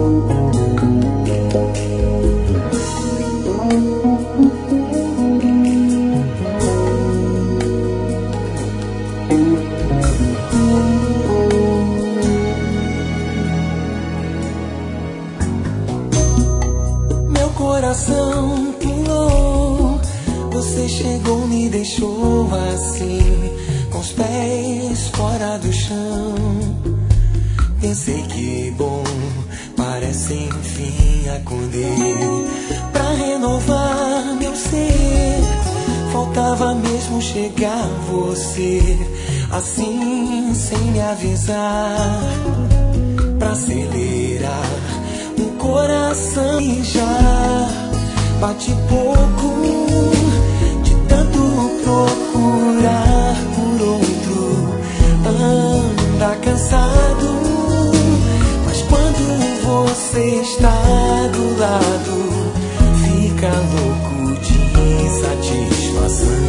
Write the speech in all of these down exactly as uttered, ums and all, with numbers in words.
Meu coração pulou, você chegou, me deixou assim, com os pés fora do chão. Pensei que bom, parece enfim acordei. Pra renovar meu ser, faltava mesmo chegar você, assim sem me avisar. Pra acelerar um coração e já bate pouco, de tanto procurar por outro. Anda cansado, mas quando você está do lado, fica louco de satisfação.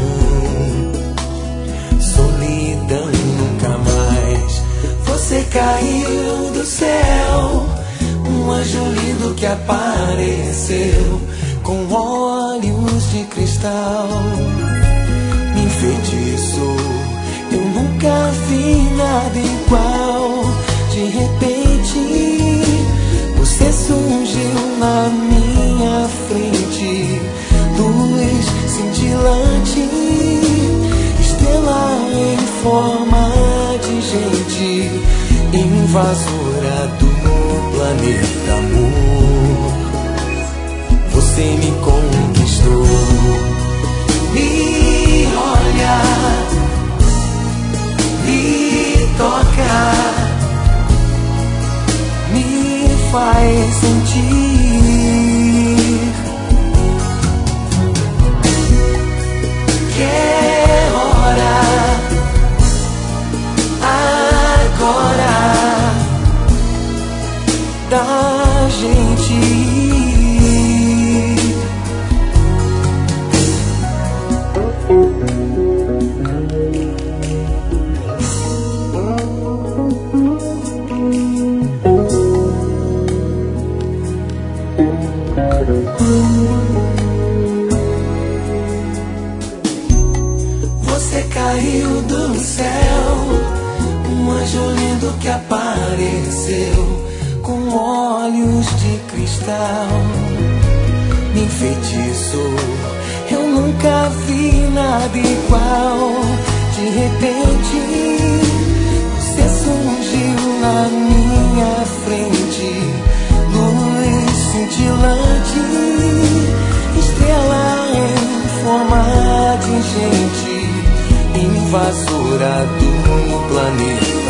Solidão nunca mais. Você caiu do céu, um anjo lindo que apareceu, com olhos de cristal. Me enfeitiçou, eu nunca vi nada igual. De repente, você surgiu na minha frente, luz cintilante, estrela em forma de gente, invasora do planeta amor. Você me conquistou, me olha, me toca, me faz sentir que é hora agora da gente ir. Você caiu do céu, um anjo lindo que apareceu, com olhos de cristal. Me enfeitiçou, eu nunca vi nada igual. De repente, você surgiu na minha frente, luz cintilante, estrela em forma de gente, invasora do planeta